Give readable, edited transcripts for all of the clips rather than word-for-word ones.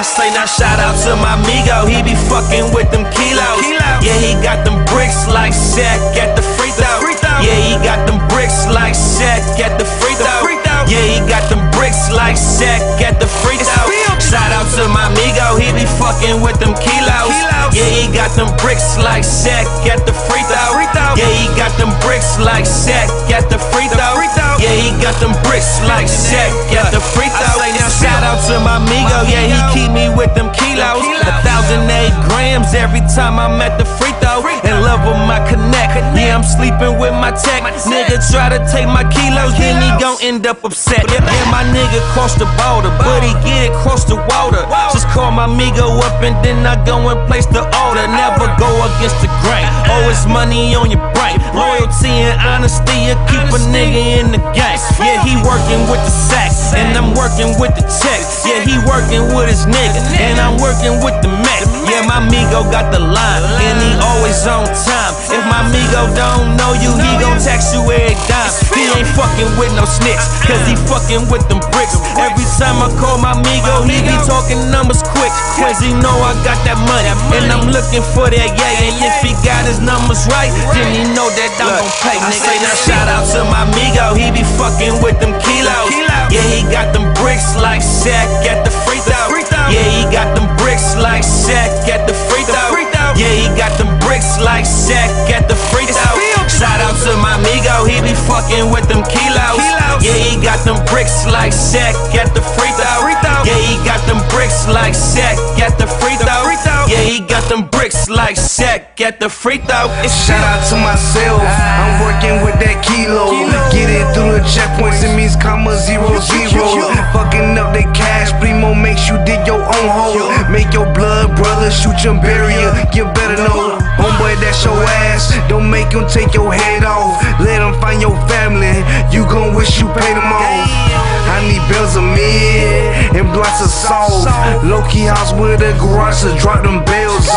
say now shout out to my amigo, he be fucking with them kilos. Yeah, he got them bricks like Shaq at the free throw. Yeah, he got them bricks like Shaq at the free throw. Yeah, he got them bricks like Shaq at the free throw. Shout out to my amigo, he be fucking with them kilos. Yeah, he got them bricks like Shaq at the free throw. Yeah, he got them bricks like Shaq at the free throw. Yeah, he got them bricks like Shaq at the free throw. Shout out to my amigo, yeah, he keep me with them kilos. 1,008 grams every time I'm at the free throw. In love with my connect, yeah, I'm sleeping with my tech. Nigga try to take my kilos, then he gon' end up upset. Yeah, my nigga crossed the border, but he get it cross the water. Just call my amigo up and then I go and place the order. Never go against the grain, always money on your brain. Loyalty and honesty, you keep a nigga in the game. Yeah, he working with the sacks, and I'm working with the checks. Yeah, he working with his nigga, and I'm working with the Mac. Yeah, my amigo got the line, and he always on time. If my amigo don't know you, he gon' text you every dime. He ain't fucking with no snitch, cause he fucking with them bricks. Every time I call my amigo, he be talking numbers quick, cause he know I got that money, and I'm looking for that yeah. And if he got his numbers right, then he know that I'm gon' pay. I say now shout out to my amigo, he be fucking with them kilos. Yeah, he got them bricks like Shaq at the free throw. Yeah, he got them bricks like Shaq at the free throw. Yeah, he got them bricks like Shaq at the free throw. Shout out to my amigo, he be fucking with them kilos. Yeah, he got them bricks like Shaq at the free throw. Yeah, he got them bricks like Shaq at the free throw. Yeah, he got them bricks like Shaq at the free throw. Shout out to myself, I'm working with that kilo. Get it through the checkpoints, it means comma 0, 0. Fucking up the cash, Primo makes you dig your own hole. Make your blood brother shoot your barrier, you better know. Homeboy, that's your ass, don't make him take your head off. Let him find your family, you gon' wish you paid them off. I need bells of mid and blocks of salt. Low-key house with a garage to drop them bells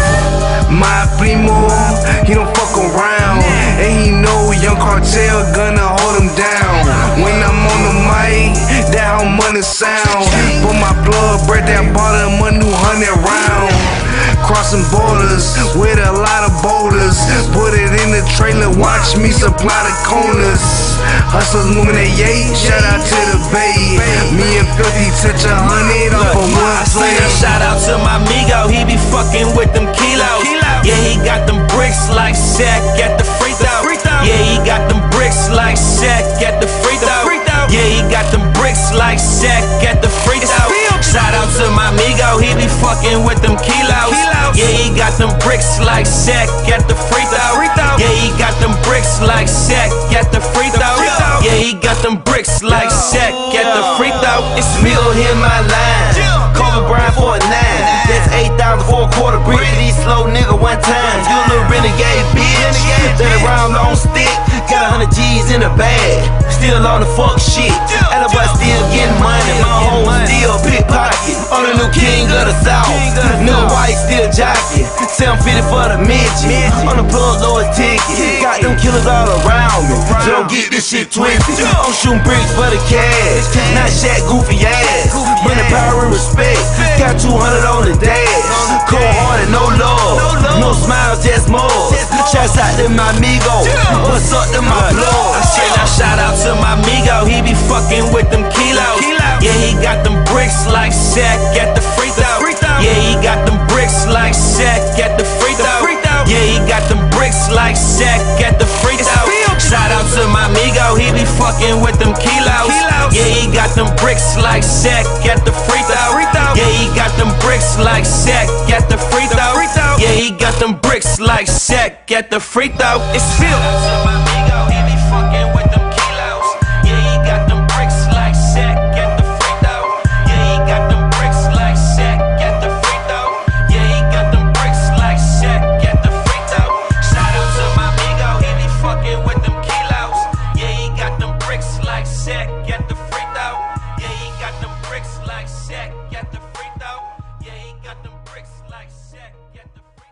off. My primo, he don't fuck around, and he know Young Cartel gonna hold him down. When I'm on the mic, that how money sound. For my plug, break that bottle, my new 100 round. Crossing borders with a lot of boulders. Put it in the trailer, watch me supply the corners. Hustlers moving that yay, shout out to the bay. Me and Filthy touch 100 off of one play. Shout out to my amigo, he be fucking with them kilos. Yeah, he got them bricks like Shaq at the free throw. Yeah, he got them bricks like Shaq at the free throw. Yeah, he got them bricks like Shaq at the free throw. Shout out to my amigo, he be fucking with them kilos. Yeah, he got them bricks like Shaq at the free throw. Yeah, he got them bricks like Shaq at the free throw. Yeah, he got them bricks like Shaq at the free throw. It's Mill, hit my line. Kobe Bryant for a 9. That's 8,000 for a quarter brick. These slow nigga one time. You a little renegade bitch. That around long stick. Got 100 G's in the bag. Still on the fuck shit. And the boy still getting money. My home still pickpocket. I'm the new king of the south. New white still jockey. 750 for the midget. On the plug, lower ticket. Got them killers all around me. So don't get this shit twisted. I'm shooting bricks for the cash. Not Shaq goofy ass. Money, power, and respect. Got 200 on the dash. Cold hearted, no love. No smiles, just more. Shouts out to my amigo. What's up to my blood? I say now shout out to my amigo, he be fucking with them kilos. Yeah, he got them bricks like Shaq at the free throw. Yeah, he got them bricks like Shaq at the free throw. Yeah, he got them bricks like Shaq at the free throw. Shout out to my amigo, he be fucking with them kilos. Yeah, he got them bricks like Shaq at the free throw. Yeah, he got them bricks like Shaq at the free throw. Yeah, he got them bricks like Shaq at the free throw. It's Phil.